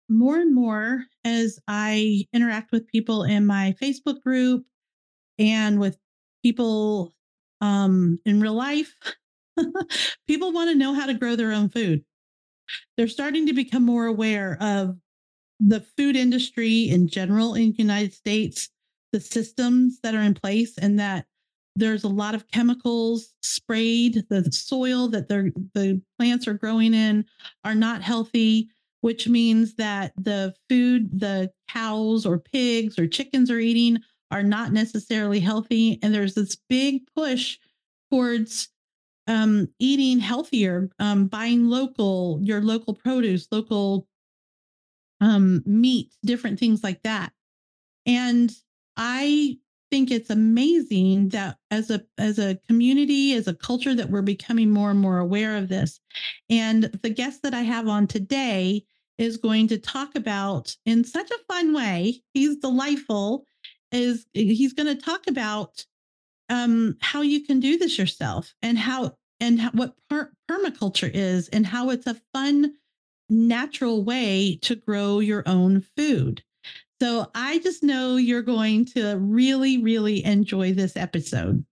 more and more as I interact with people in my Facebook group and with people in real life, people want to know how to grow their own food. They're starting to become more aware of the food industry in general in the United States, the systems that are in place, and that there's a lot of chemicals sprayed. The soil that the plants are growing in are not healthy, which means that the food the cows or pigs or chickens are eating are not necessarily healthy. And there's this big push towards eating healthier, buying local, your local produce, local meat, different things like that. And I think it's amazing that as a community, as a culture, that we're becoming more and more aware of this. And the guest that I have on today is going to talk about in such a fun way. He's delightful. Is he's going to talk about how you can do this yourself and what permaculture is and how it's a fun natural way to grow your own food. So I just know you're going to really, really enjoy this episode.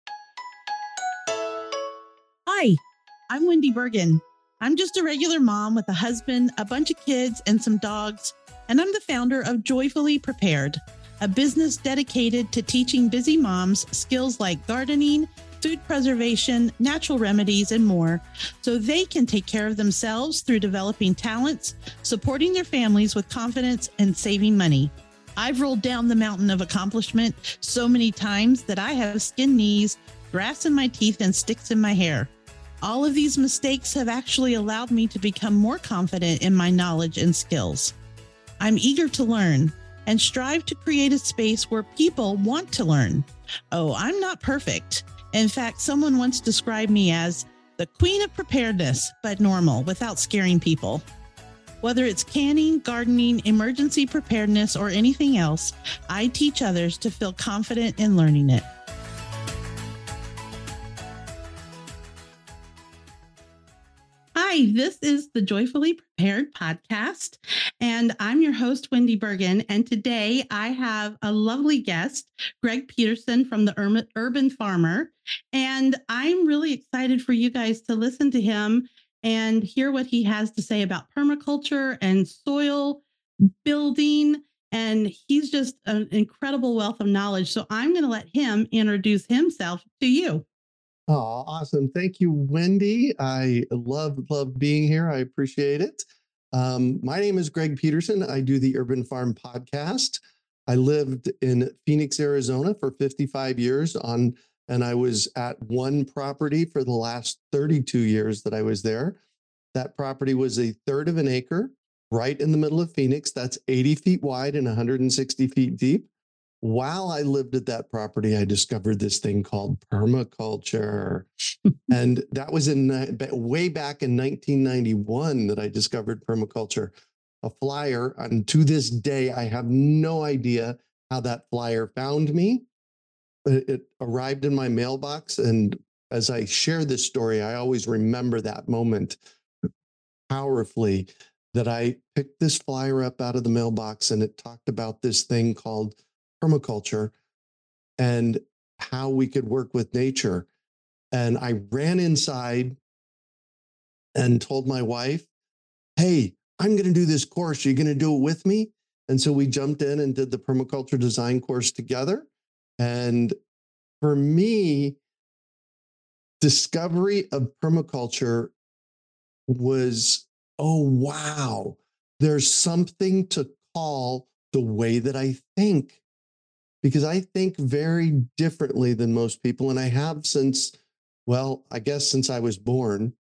Hi, I'm Wendy Bergen. I'm just a regular mom with a husband, a bunch of kids, and some dogs, and I'm the founder of Joyfully Prepared, a business dedicated to teaching busy moms skills like gardening, food preservation, natural remedies, and more, so they can take care of themselves through developing talents, supporting their families with confidence, and saving money. I've rolled down the mountain of accomplishment so many times that I have skin knees, grass in my teeth, and sticks in my hair. All of these mistakes have actually allowed me to become more confident in my knowledge and skills. I'm eager to learn and strive to create a space where people want to learn. Oh, I'm not perfect. In fact, someone once described me as the queen of preparedness, but normal, without scaring people. Whether it's canning, gardening, emergency preparedness, or anything else, I teach others to feel confident in learning it. Hi, this is the Joyfully Prepared podcast, and I'm your host, Wendy Bergen. And today I have a lovely guest, Greg Peterson from the Urban Farmer. And I'm really excited for you guys to listen to him and hear what he has to say about permaculture and soil building. And he's just an incredible wealth of knowledge. So I'm going to let him introduce himself to you. Oh, awesome. Thank you, Wendy. I love being here. I appreciate it. My name is Greg Peterson. I do the Urban Farm podcast. I lived in Phoenix, Arizona for 55 years and I was at one property for the last 32 years that I was there. That property was a third of an acre right in the middle of Phoenix. That's 80 feet wide and 160 feet deep. While I lived at that property, I discovered this thing called permaculture. And that was way back in 1991 that I discovered permaculture. A flyer, and to this day, I have no idea how that flyer found me. It arrived in my mailbox. And as I share this story, I always remember that moment powerfully, that I picked this flyer up out of the mailbox and it talked about this thing called permaculture and how we could work with nature. And I ran inside and told my wife, hey, I'm going to do this course. Are you going to do it with me? And so we jumped in and did the permaculture design course together. And for me, discovery of permaculture was, oh, wow, there's something to call the way that I think, because I think very differently than most people. And I have since, well, I guess since I was born.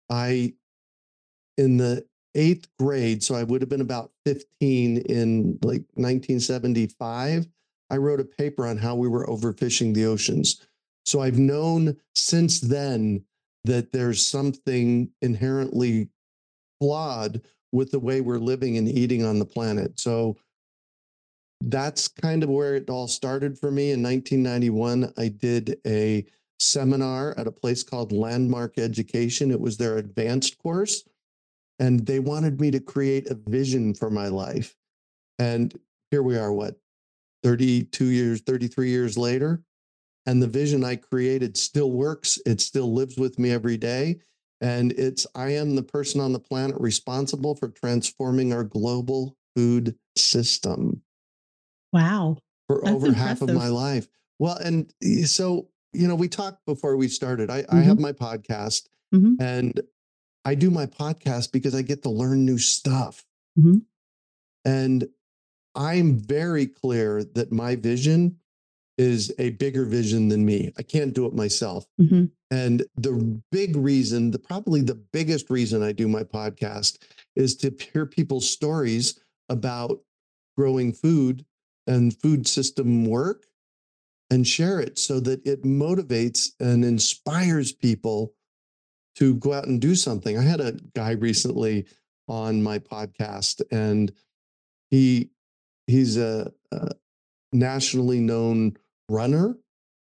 In the eighth grade, so I would have been about 15 in like 1975, I wrote a paper on how we were overfishing the oceans. So I've known since then that there's something inherently flawed with the way we're living and eating on the planet. So that's kind of where it all started for me. In 1991, I did a seminar at a place called Landmark Education. It was their advanced course. And they wanted me to create a vision for my life. And here we are, 32 years, 33 years later. And the vision I created still works. It still lives with me every day. And I am the person on the planet responsible for transforming our global food system Wow. for That's over half of my impressive. life. Well, and so, we talked before we started. I Mm-hmm. have my podcast, Mm-hmm. and I do my podcast because I get to learn new stuff. Mm-hmm. And I'm very clear that my vision is a bigger vision than me. I can't do it myself. Mm-hmm. And the big reason, probably the biggest reason I do my podcast is to hear people's stories about growing food and food system work and share it so that it motivates and inspires people to go out and do something. I had a guy recently on my podcast, and he's a nationally known runner.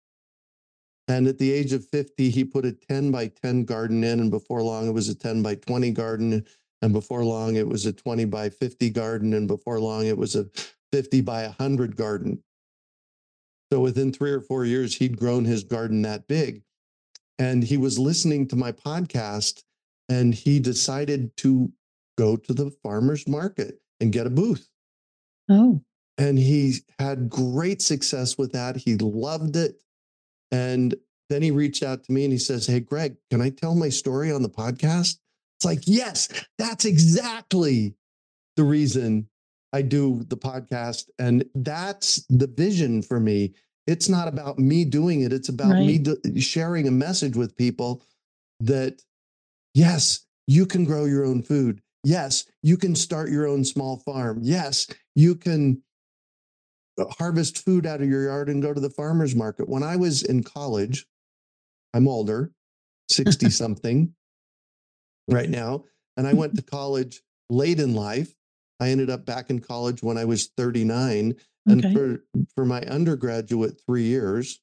And at the age of 50, he put a 10 by 10 garden in. And before long, it was a 10 by 20 garden. And before long, it was a 20 by 50 garden. And before long, it was a 50 by 100 garden. So within 3 or 4 years, he'd grown his garden that big. And he was listening to my podcast, and he decided to go to the farmer's market and get a booth. Oh. And he had great success with that. He loved it. And then he reached out to me and he says, "Hey, Greg, can I tell my story on the podcast?" It's like, yes, that's exactly the reason I do the podcast. And that's the vision for me. It's not about me doing it. It's about me sharing a message with people that, yes, you can grow your own food. Yes, you can start your own small farm. Yes, you can harvest food out of your yard and go to the farmer's market. When I was in college, I'm older, 60 something right now, and I went to college late in life. I ended up back in college when I was 39. And for my undergraduate 3 years,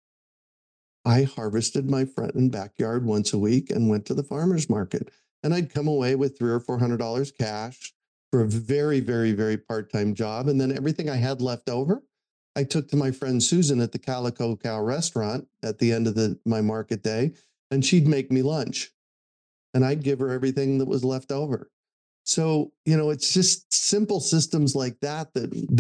I harvested my front and backyard once a week and went to the farmer's market. And I'd come away with $300 or $400 cash for a very, very, very part-time job. And then everything I had left over, I took to my friend Susan at the Calico Cow restaurant at the end of my market day, and she'd make me lunch. And I'd give her everything that was left over. So, it's just simple systems like that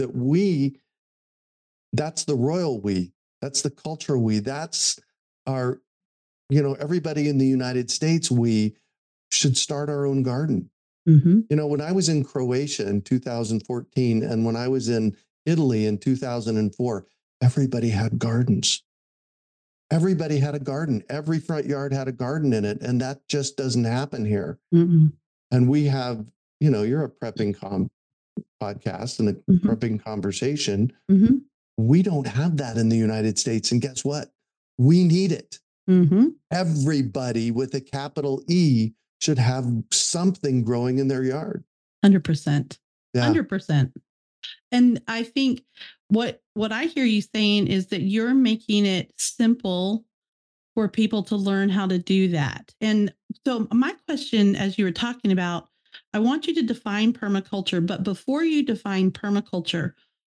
that's the royal we, that's the cultural we, that's our, everybody in the United States, we should start our own garden. Mm-hmm. When I was in Croatia in 2014 and when I was in Italy in 2004, everybody had gardens. Everybody had a garden. Every front yard had a garden in it. And that just doesn't happen here. Mm-mm. And we have, you're a prepping podcast and a prepping conversation. Mm-hmm. We don't have that in the United States. And guess what? We need it. Mm-hmm. Everybody with a capital E should have something growing in their yard. 100%. Yeah. 100%. And I think what I hear you saying is that you're making it simple for people to learn how to do that. And so my question, as you were talking about, I want you to define permaculture, but before you define permaculture,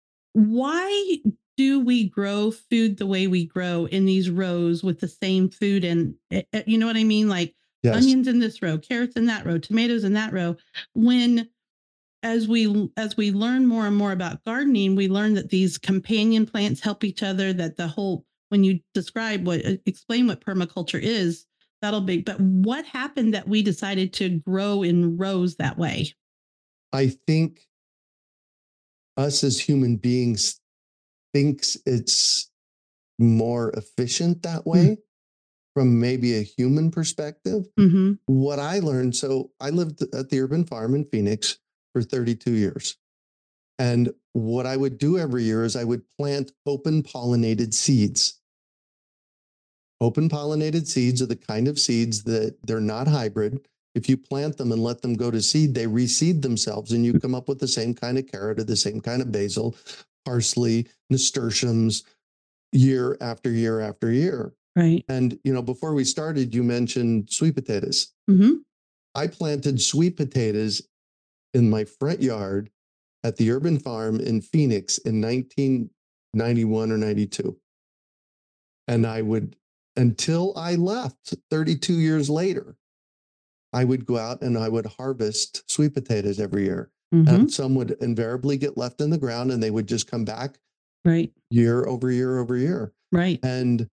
why do we grow food the way we grow in these rows with the same food? And you know what I mean? Like onions in this row, carrots in that row, tomatoes in that row. When as we learn more and more about gardening, we learn that these companion plants help each other, that when you explain what permaculture is, that'll be, but what happened that we decided to grow in rows that way? I think us as human beings thinks it's more efficient that way from maybe a human perspective. Mm-hmm. What I learned, so I lived at the urban farm in Phoenix for 32 years. And what I would do every year is I would plant open pollinated seeds. Open pollinated seeds are the kind of seeds that they're not hybrid. If you plant them and let them go to seed, they reseed themselves and you come up with the same kind of carrot or the same kind of basil, parsley, nasturtiums, year after year after year. Right. And, before we started, you mentioned sweet potatoes. Mm-hmm. I planted sweet potatoes in my front yard at the Urban Farm in Phoenix in 1991 or 92. And I would, until I left 32 years later, I would go out and I would harvest sweet potatoes every year. And some would invariably get left in the ground and they would just come back Right. year over year over year. Right. And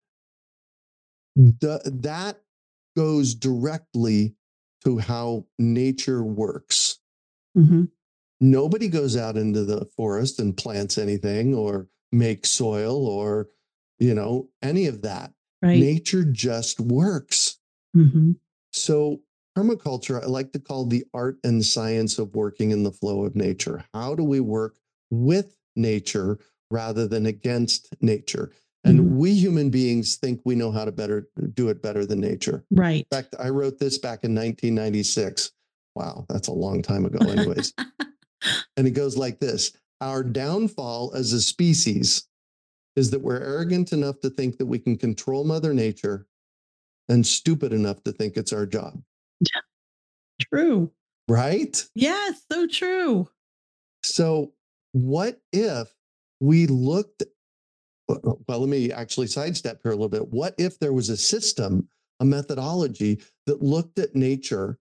that goes directly to how nature works. Nobody goes out into the forest and plants anything or makes soil or, any of that. Right. Nature just works. So permaculture, I like to call the art and science of working in the flow of nature. How do we work with nature rather than against nature? And we human beings think we know how to do it better than nature. Right. In fact, I wrote this back in 1996. Wow, that's a long time ago anyways. And it goes like this. Our downfall as a species is that we're arrogant enough to think that we can control Mother Nature and stupid enough to think it's our job. True. Right? Yes, so true. So what if we looked, well, let me actually sidestep here a little bit. What if there was a system, a methodology that looked at nature,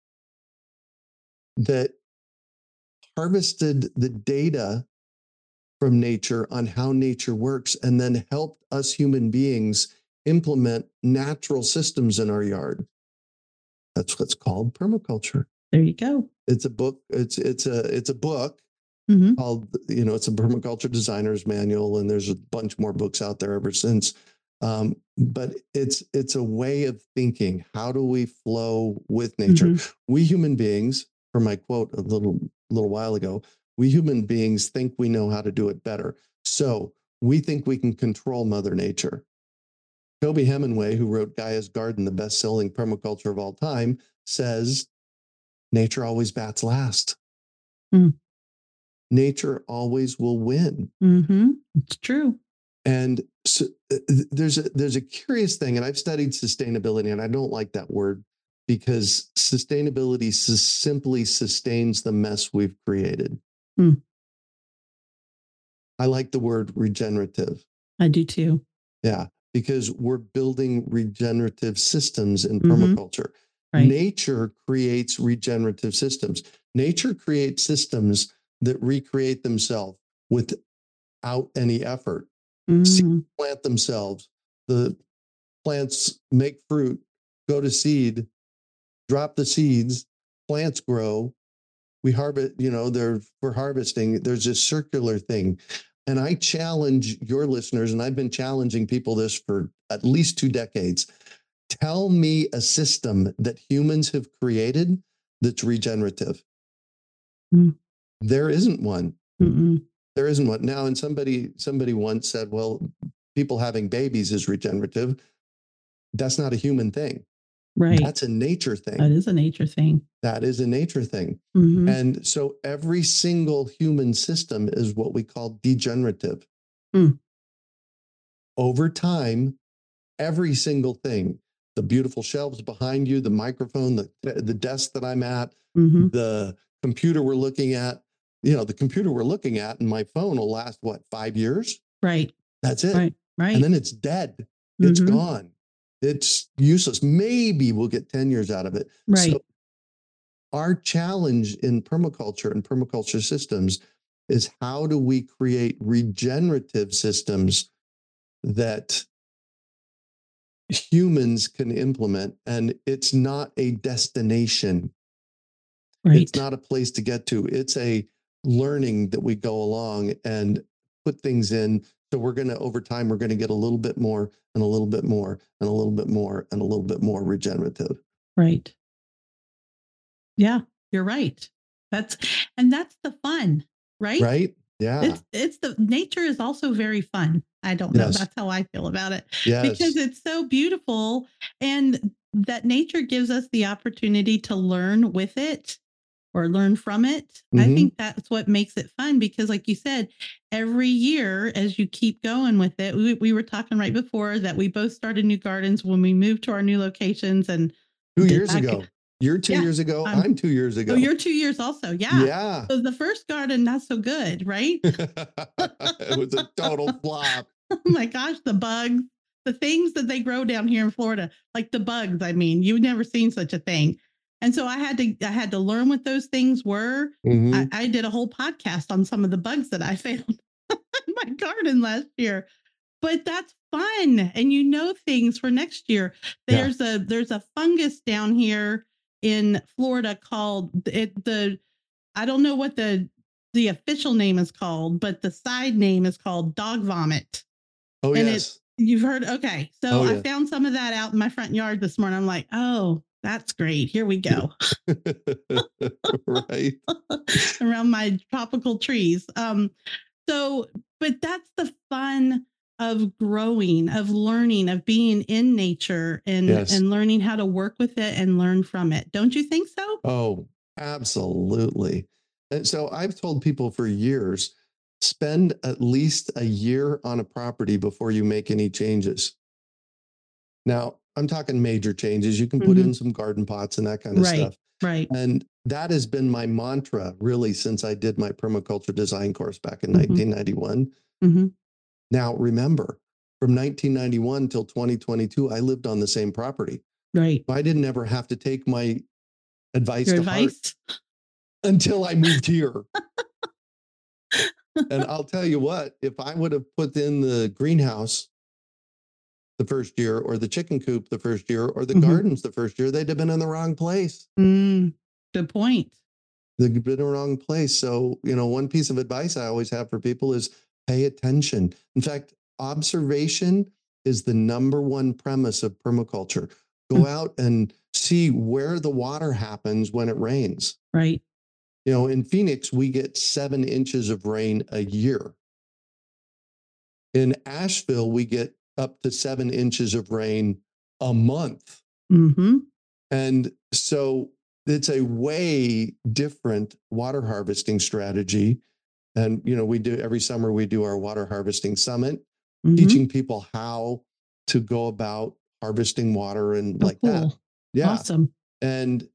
that harvested the data from nature on how nature works and then helped us human beings implement natural systems in our yard? That's what's called permaculture. There you go. It's a book. It's a book called, it's a permaculture designer's manual, and there's a bunch more books out there ever since. But it's a way of thinking. How do we flow with nature? We human beings, for my quote a little while ago, we human beings think we know how to do it better. So we think we can control Mother Nature. Toby Hemingway, who wrote Gaia's Garden, the best-selling permaculture of all time, says nature always bats last. Nature always will win. It's true. And so there's a curious thing, and I've studied sustainability, and I don't like that word because sustainability simply sustains the mess we've created. I like the word regenerative. I do too. Yeah, because we're building regenerative systems in permaculture. Right. Nature creates regenerative systems. Nature creates systems that recreate themselves without any effort. Seeds plant themselves. The plants make fruit, go to seed, drop the seeds, plants grow. We harvest, we're harvesting. There's this circular thing. And I challenge your listeners, and I've been challenging people this for at least 2 decades. Tell me a system that humans have created that's regenerative. There isn't one. There isn't one. Now, and somebody once said, well, people having babies is regenerative. That's not a human thing. Right. That's a nature thing. That is a nature thing. That is a nature thing. And so every single human system is what we call degenerative. Over time, every single thing, the beautiful shelves behind you, the microphone, the desk that I'm at, the computer we're looking at, the computer we're looking at and my phone will last, 5 years? Right. That's it. Right. And then it's dead. It's gone. It's useless. Maybe we'll get 10 years out of it. Right. So our challenge in permaculture and permaculture systems is how do we create regenerative systems that humans can implement? And it's not a destination. Right. It's not a place to get to. It's a learning that we go along and put things in. So over time, we're going to get a little bit more and a little bit more and a little bit more and a little bit more regenerative. Right. Yeah, you're right. That's the fun, right? Right. Yeah. It's the nature is also very fun. I don't know. Yes. That's how I feel about it. Yes. Because it's so beautiful, and that nature gives us the opportunity to learn with it or learn from it. I think that's what makes it fun because, like you said, every year as you keep going with it, we were talking right before that we both started new gardens when we moved to our new locations and 2 years ago. You're 2 Yeah. years ago. I'm I'm 2 years Oh, ago. you're 2 years also. Yeah. Yeah. So the first garden, not so good, right? It was a total flop. Oh my gosh, the bugs, the things that they grow down here in Florida, like the bugs. I mean, you've never seen such a thing. And so I had to learn what those things were. Mhm. I did a whole podcast on some of the bugs that I found in my garden last year. But that's fun. And you know things for next year. Yeah. There's a fungus down here in Florida called I don't know what the official name is called, but the side name is called dog vomit. Oh, And yes. you've heard, okay. So Oh, I yeah. found some of that out in my front yard this morning. I'm like, oh, that's great. Here we go. Right. Around my tropical trees. So, but that's the fun of growing, of learning, of being in nature Yes. and learning how to work with it and learn from it. Don't you think so? Oh, absolutely. And so I've told people for years, spend at least a year on a property before you make any changes. Now, I'm talking major changes. You can put Mhm. in some garden pots and that kind of Right. stuff. Right. And that has been my mantra really since I did my permaculture design course back in Mhm. 1991. hmm Now, remember, from 1991 till 2022, I lived on the same property. Right. I didn't ever have to take my advice Your to heart advice? until I moved here. And I'll tell you what, if I would have put in the greenhouse the first year, or the chicken coop the first year, or the Mhm. gardens the first year, they'd have been in the wrong place. Good point. They'd been in the wrong place. So, one piece of advice I always have for people is pay attention. In fact, observation is the number one premise of permaculture. Go out and see where the water happens when it rains. Right. In Phoenix, we get 7 inches of rain a year. In Asheville, we get up to 7 inches of rain a month. Mm-hmm. And so it's a way different water harvesting strategy. And, every summer we do our water harvesting summit, Mm-hmm. teaching people how to go about harvesting water and Oh, like that. cool. Yeah. Awesome. And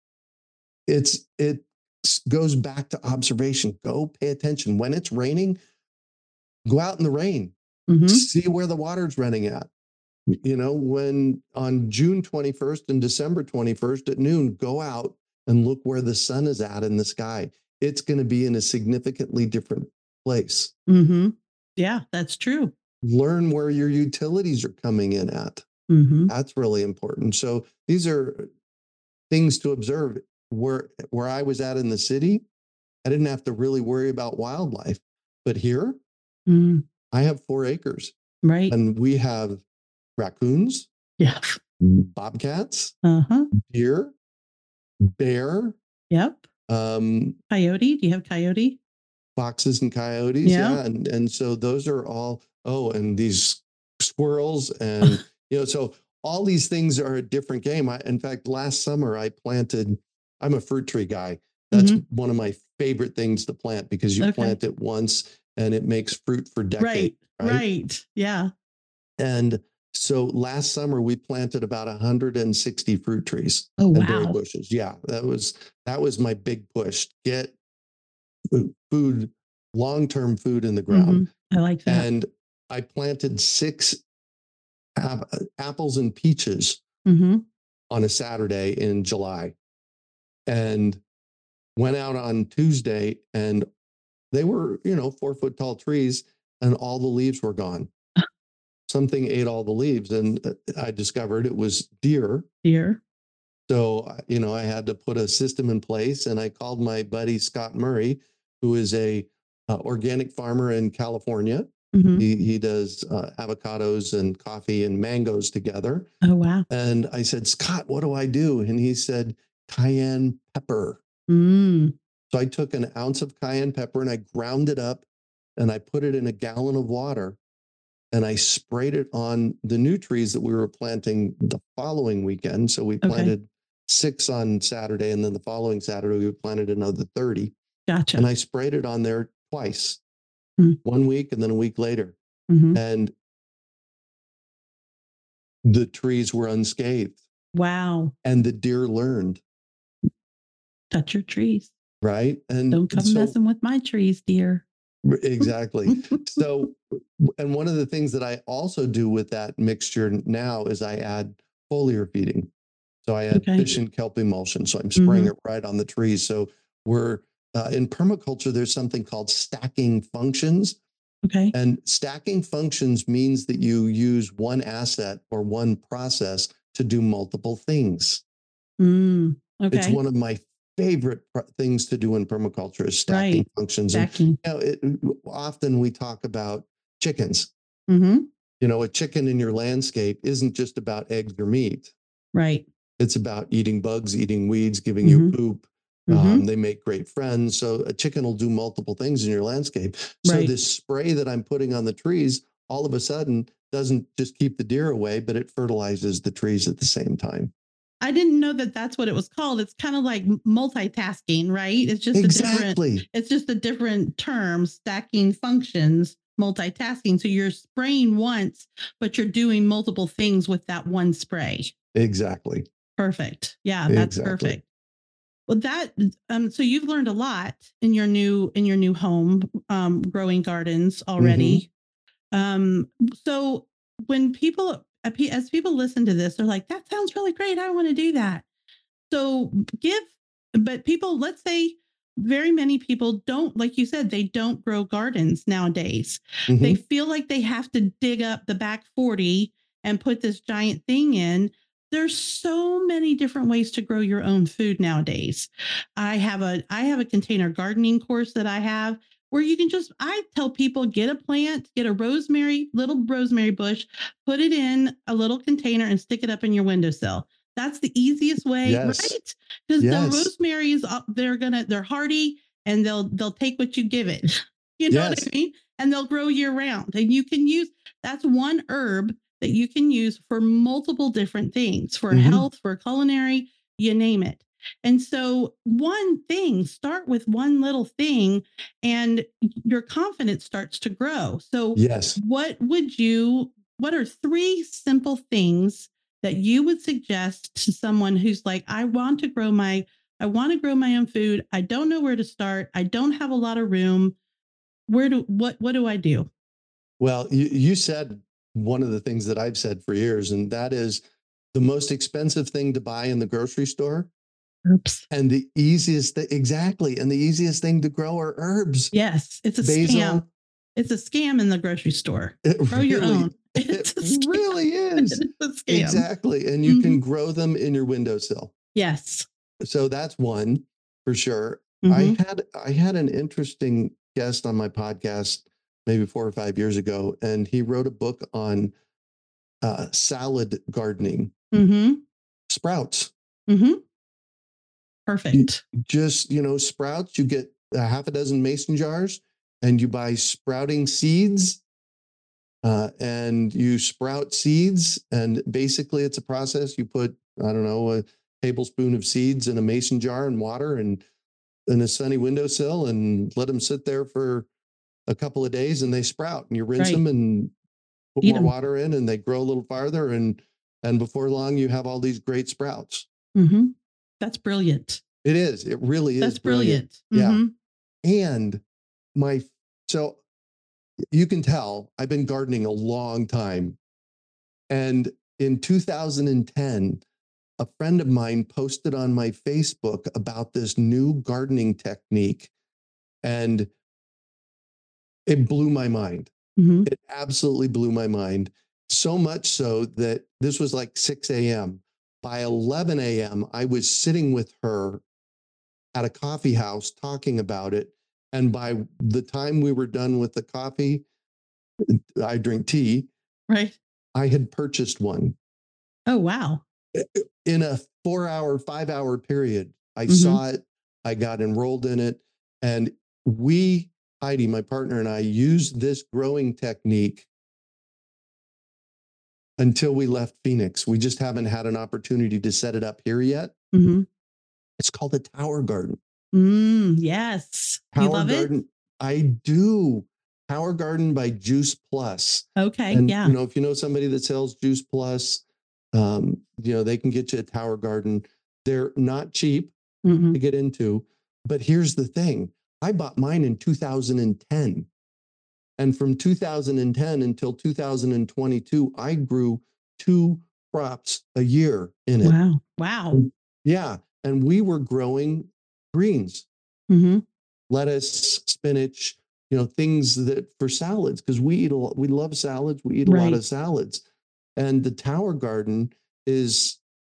it goes back to observation. Go pay attention. When it's raining, go out in the rain. Mm-hmm. See where the water's running at. When on June 21st and December 21st at noon, go out and look where the sun is at in the sky. It's going to be in a significantly different place. Mm-hmm. Yeah, that's true. Learn where your utilities are coming in at. Mm-hmm. That's really important. So these are things to observe. Where I was at in the city, I didn't have to really worry about wildlife. But here, I have 4 acres. Right. And we have raccoons, Yeah. bobcats, deer, bear. Yep. Coyote. Do you have coyote? Foxes and coyotes. Yeah. And so those are all, and these squirrels and, so all these things are a different game. In fact, last summer I'm a fruit tree guy. That's one of my favorite things to plant because you plant it once and it makes fruit for decades. Right. Yeah. And so last summer we planted about 160 fruit trees and berry bushes. Yeah, that was my big push. Get food, long-term food in the ground. I like that. And I planted 6 apples and peaches on a Saturday in July, and went out on Tuesday, and they were 4-foot tall trees, and all the leaves were gone. Something ate all the leaves, and I discovered it was deer. So, I had to put a system in place, and I called my buddy Scott Murray, who is a organic farmer in California. He does avocados and coffee and mangoes together. Oh, wow. And I said, Scott, what do I do? And he said, cayenne pepper. So I took an ounce of cayenne pepper and I ground it up and I put it in a gallon of water. And I sprayed it on the new trees that we were planting the following weekend. So we planted 6 on Saturday, and then the following Saturday we planted another 30. Gotcha. And I sprayed it on there twice, 1 week and then a week later. And the trees were unscathed. Wow. And the deer learned. touch your trees. right? Don't come messing with my trees, dear. Exactly. So, and one of the things that I also do with that mixture now is I add foliar feeding. So I add fish and kelp emulsion. So I'm spraying it right on the trees. So we're in permaculture, there's something called stacking functions. Okay. And stacking functions means that you use one asset or one process to do multiple things. Okay. It's one of my favorite things to do in permaculture is stacking functions. Stacking. And often we talk about chickens. Mm-hmm. A chicken in your landscape isn't just about eggs or meat. Right. It's about eating bugs, eating weeds, giving you poop. They make great friends. So a chicken will do multiple things in your landscape. So this spray that I'm putting on the trees, all of a sudden doesn't just keep the deer away, but it fertilizes the trees at the same time. I didn't know that that's what it was called. It's kind of like multitasking, right? It's just a different term, stacking functions, multitasking. So you're spraying once, but you're doing multiple things with that one spray. Exactly. Perfect. Yeah, that's perfect. Well, so you've learned a lot in your new home, growing gardens already. So when as people listen to this, they're like, that sounds really great. I want to do that. So but people, let's say very many people don't, like you said, they don't grow gardens nowadays. They feel like they have to dig up the back 40 and put this giant thing in. There's so many different ways to grow your own food nowadays. I have a container gardening course that I have where you can I tell people, get a little rosemary bush, put it in a little container and stick it up in your windowsill. That's the easiest way, right? Because the rosemary is they're hardy and they'll take what you give it. You know what I mean? And they'll grow year round. And that's one herb that you can use for multiple different things, for health, for culinary, you name it. And so start with one little thing and your confidence starts to grow. So what are 3 simple things that you would suggest to someone who's like, I want to grow my own food. I don't know where to start. I don't have a lot of room. What do I do? Well, you said one of the things that I've said for years, and that is the most expensive thing to buy in the grocery store. Herbs. And the easiest thing to grow are herbs. Yes, it's a scam. It's a scam in the grocery store. Grow your own. It really is. It's a scam. Exactly. And you can grow them in your windowsill. Yes. So that's one for sure. I had an interesting guest on my podcast maybe 4 or 5 years ago, and he wrote a book on salad gardening. Sprouts. Perfect. Sprouts, you get a half a dozen mason jars and you buy sprouting seeds and you sprout seeds. And basically it's a process. You put, I don't know, a tablespoon of seeds in a mason jar and water and in a sunny windowsill and let them sit there for a couple of days and they sprout and you rinse them and put more water in and they grow a little farther. And before long you have all these great sprouts. That's brilliant. It is. It really is. That's brilliant. Yeah. And so you can tell I've been gardening a long time. And in 2010, a friend of mine posted on my Facebook about this new gardening technique. And it blew my mind. It absolutely blew my mind. So much so that this was like 6 a.m. By 11 a.m., I was sitting with her at a coffee house talking about it. And by the time we were done with the coffee, I drink tea. Right. I had purchased one. Oh, wow. In a 4-hour, 5-hour period. I saw it. I got enrolled in it. And Heidi, my partner, and I used this growing technique until we left Phoenix. We just haven't had an opportunity to set it up here yet. It's called a tower garden. Yes. You love garden. It? I do. Tower Garden by Juice Plus. Okay. And, yeah. if you know somebody that sells Juice Plus, they can get you a tower garden. They're not cheap. to get into. But here's the thing. I bought mine in 2010. And from 2010 until 2022, I grew 2 crops a year in it. Wow. Yeah. And we were growing greens, lettuce, spinach, things that for salads, because we love salads. We eat a lot of salads. And the Tower Garden is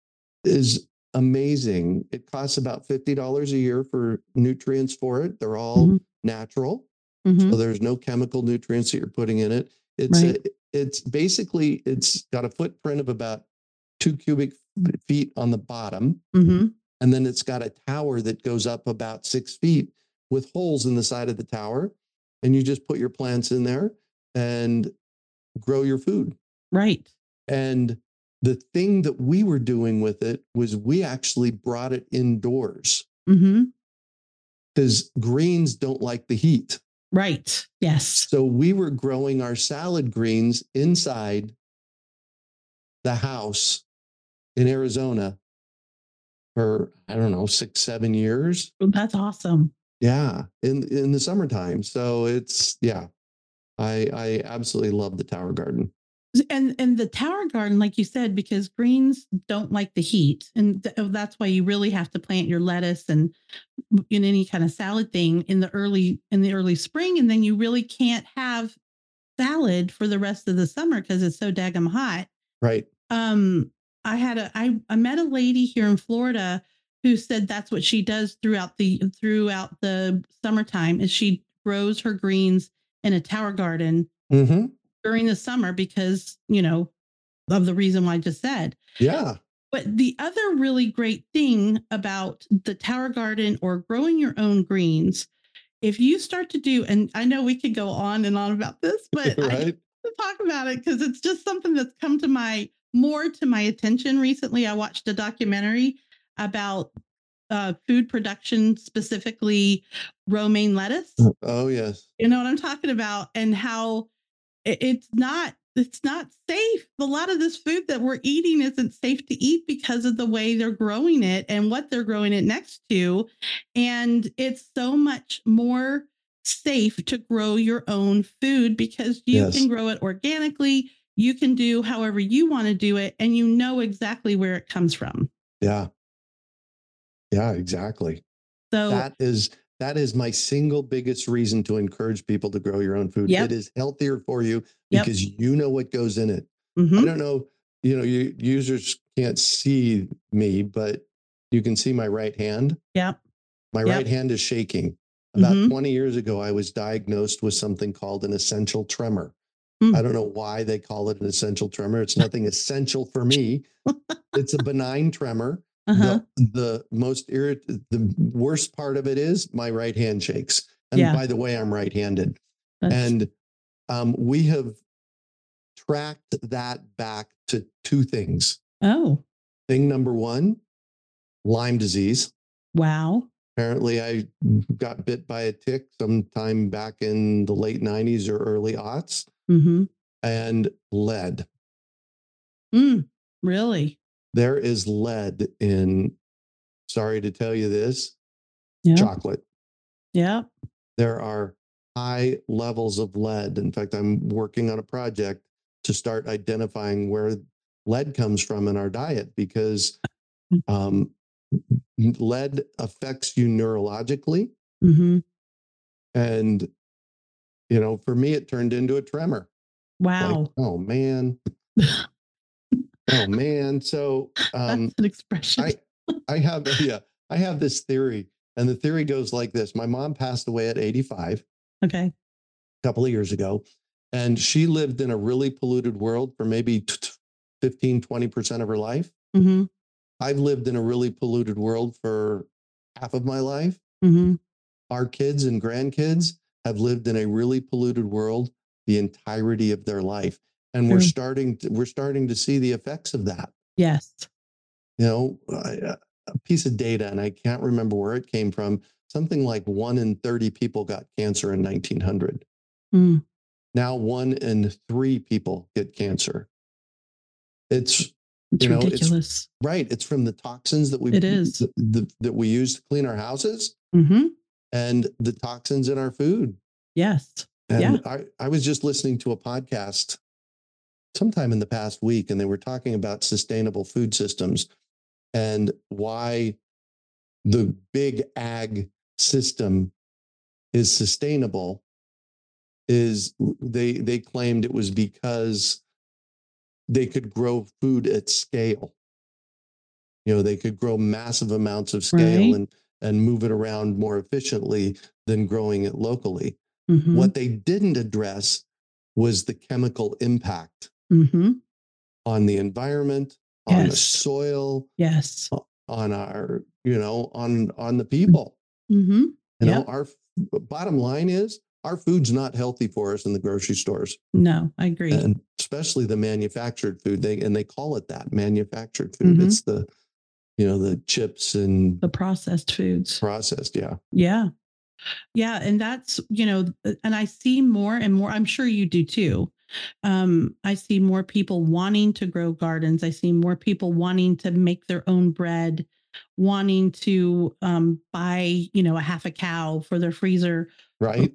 amazing. It costs about $50 a year for nutrients for it. They're all natural. So there's no chemical nutrients that you're putting in it. It's basically, it's got a footprint of about 2 cubic feet on the bottom. And then it's got a tower that goes up about 6 feet with holes in the side of the tower. And you just put your plants in there and grow your food. Right. And the thing that we were doing with it was we actually brought it indoors. Because greens don't like the heat. Right. Yes. So we were growing our salad greens inside the house in Arizona for, I don't know, 6, 7 years. That's awesome. Yeah. In the summertime. So it's, yeah, I absolutely love the Tower Garden. And the Tower Garden, like you said, because greens don't like the heat. And that's why you really have to plant your lettuce and in any kind of salad thing in the early spring. And then you really can't have salad for the rest of the summer because it's so daggum hot. Right. I met a lady here in Florida who said that's what she does throughout the summertime is she grows her greens in a Tower Garden during the summer because, of the reason why I just said. Yeah. But the other really great thing about the Tower Garden or growing your own greens, if you start to do, and I know we could go on and on about this, but I have to talk about it because it's just something that's come to my attention recently. I watched a documentary about food production, specifically romaine lettuce. Oh, yes. You know what I'm talking about, and how it's not safe. A lot of this food that we're eating isn't safe to eat because of the way they're growing it and what they're growing it next to. And it's so much more safe to grow your own food because you can grow it organically. You can do however you want to do it, and you know exactly where it comes from. Yeah. Yeah, exactly. So that is my single biggest reason to encourage people to grow your own food. It is healthier for you because you know what goes in it. I don't know, you users can't see me, but you can see my right hand. My right hand is shaking. About 20 years ago, I was diagnosed with something called an essential tremor. I don't know why they call it an essential tremor. It's nothing essential for me. It's a benign tremor. The worst part of it is my right hand shakes. And by the way, I'm right-handed. And we have tracked that back to 2 things. Thing number 1, Lyme disease. Wow. Apparently I got bit by a tick sometime back in the late 90s or early aughts. And lead. Really? There is lead in, sorry to tell you this, chocolate. There are high levels of lead. In fact, I'm working on a project to start identifying where lead comes from in our diet because lead affects you neurologically. And, for me, it turned into a tremor. Wow. Like, oh, man. Oh, man. So that's an expression. I have this theory, and the theory goes like this. My mom passed away at 85. Okay. A couple of years ago, and she lived in a really polluted world for maybe 15, 20% of her life. I've lived in a really polluted world for half of my life. Our kids and grandkids have lived in a really polluted world the entirety of their life. And we're starting to see the effects of that. Yes. A piece of data, and I can't remember where it came from. Something like 1 in 30 people got cancer in 1900. Now 1 in 3 people get cancer. It's It's ridiculous. Right. It's from the toxins that It is. that we use to clean our houses Mm-hmm. and the toxins in our food. Yes. And I was just listening to a podcast sometime in the past week, and they were talking about sustainable food systems and why the big ag system is sustainable. Is they claimed it was because they could grow food at scale. They could grow massive amounts of scale and move it around more efficiently than growing it locally. Mm-hmm. What they didn't address was the chemical impact on the environment, on the soil, on our, on the people. Our bottom line is our food's not healthy for us in the grocery stores. No, I agree. And especially the manufactured food. They call it that, manufactured food. It's the chips and the processed foods. Processed, yeah. Yeah. Yeah. And that's, and I see more and more, I'm sure you do too. I see more people wanting to grow gardens. I see more people wanting to make their own bread, wanting to buy, a half a cow for their freezer. Right.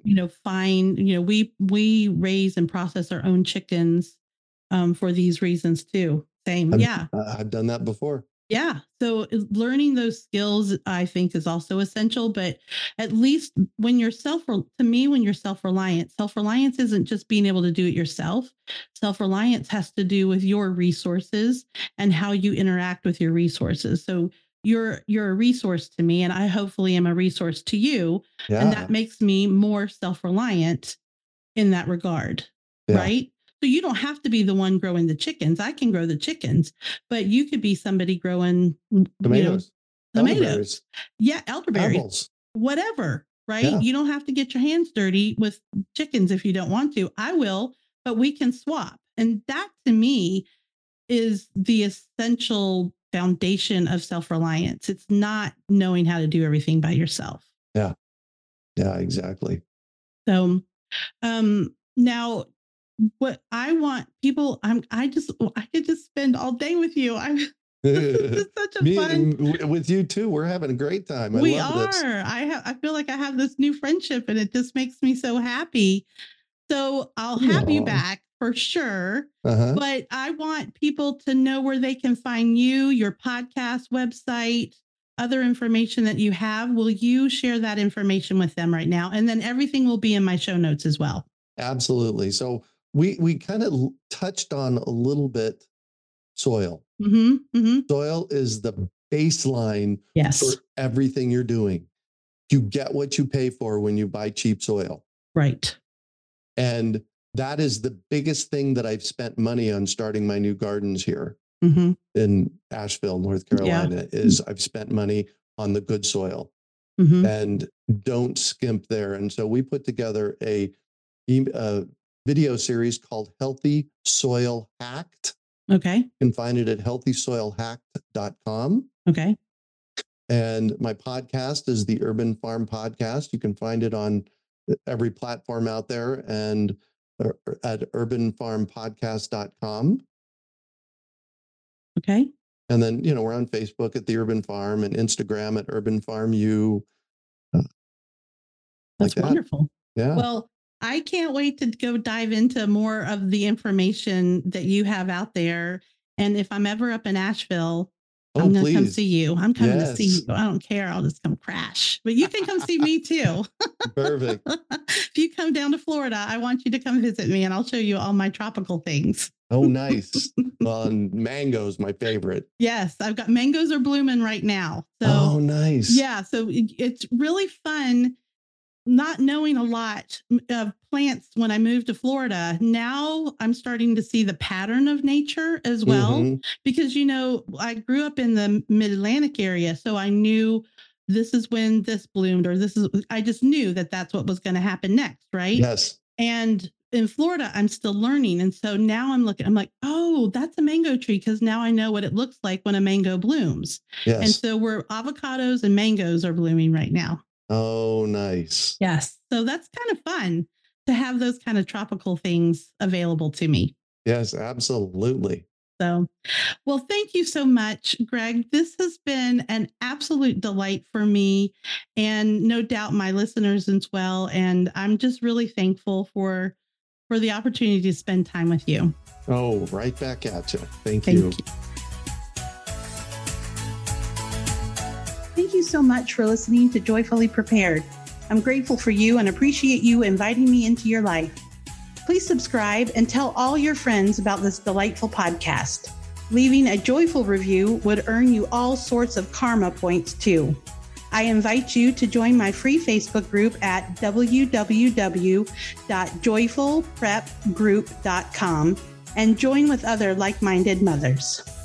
We raise and process our own chickens for these reasons too. Same. I've done that before. Yeah. So learning those skills, I think, is also essential. But at least when you're self-reliant, self-reliance isn't just being able to do it yourself. Self-reliance has to do with your resources and how you interact with your resources. So you're a resource to me, and I hopefully am a resource to you. Yeah. And that makes me more self-reliant in that regard. Yeah. Right. So you don't have to be the one growing the chickens. I can grow the chickens, but you could be somebody growing tomatoes. Elderberries. Yeah, elderberries. Apples. Whatever, right? Yeah. You don't have to get your hands dirty with chickens if you don't want to. I will, but we can swap. And that to me is the essential foundation of self-reliance. It's not knowing how to do everything by yourself. Yeah. Yeah, exactly. So now what I want people, I could just spend all day with you. This is such a fun. With you too. We're having a great time. We are. I feel like I have this new friendship, and it just makes me so happy. So I'll have you back for sure. But I want people to know where they can find you, your podcast website, other information that you have. Will you share that information with them right now? And then everything will be in my show notes as well. Absolutely. So we kind of touched on a little bit soil. Soil is the baseline for everything you're doing. You get what you pay for when you buy cheap soil. Right. And that is the biggest thing that I've spent money on starting my new gardens here in Asheville, North Carolina, is I've spent money on the good soil and don't skimp there. And so we put together a video series called Healthy Soil Hacked. Okay. You can find it at healthysoilhacked.com. Okay. And my podcast is the Urban Farm Podcast. You can find it on every platform out there and at urbanfarmpodcast.com. Okay. And then, we're on Facebook at the Urban Farm and Instagram at Urban Farm U. That's wonderful. Yeah. Well, I can't wait to go dive into more of the information that you have out there. And if I'm ever up in Asheville, I'm going to come see you. I'm coming to see you. I don't care. I'll just come crash. But you can come see me too. Perfect. If you come down to Florida, I want you to come visit me, and I'll show you all my tropical things. Oh, nice. Well, and mango's my favorite. Yes, I've got mangoes are blooming right now. So, nice. Yeah, so it's really fun not knowing a lot of plants when I moved to Florida. Now I'm starting to see the pattern of nature as well, because, I grew up in the mid-Atlantic area. So I knew this is when this bloomed, or I just knew that that's what was going to happen next. Right. Yes. And in Florida, I'm still learning. And so now I'm like, oh, that's a mango tree, because now I know what it looks like when a mango blooms. Yes. And so avocados and mangoes are blooming right now. Oh, nice. Yes. So that's kind of fun to have those kind of tropical things available to me. Yes, absolutely. So, well, thank you so much, Greg. This has been an absolute delight for me and no doubt my listeners as well. And I'm just really thankful for the opportunity to spend time with you. Oh, right back at you. Thank you. Thank you so much for listening to Joyfully Prepared. I'm grateful for you and appreciate you inviting me into your life. Please subscribe and tell all your friends about this delightful podcast. Leaving a joyful review would earn you all sorts of karma points too. I invite you to join my free Facebook group at www.joyfulprepgroup.com and join with other like-minded mothers.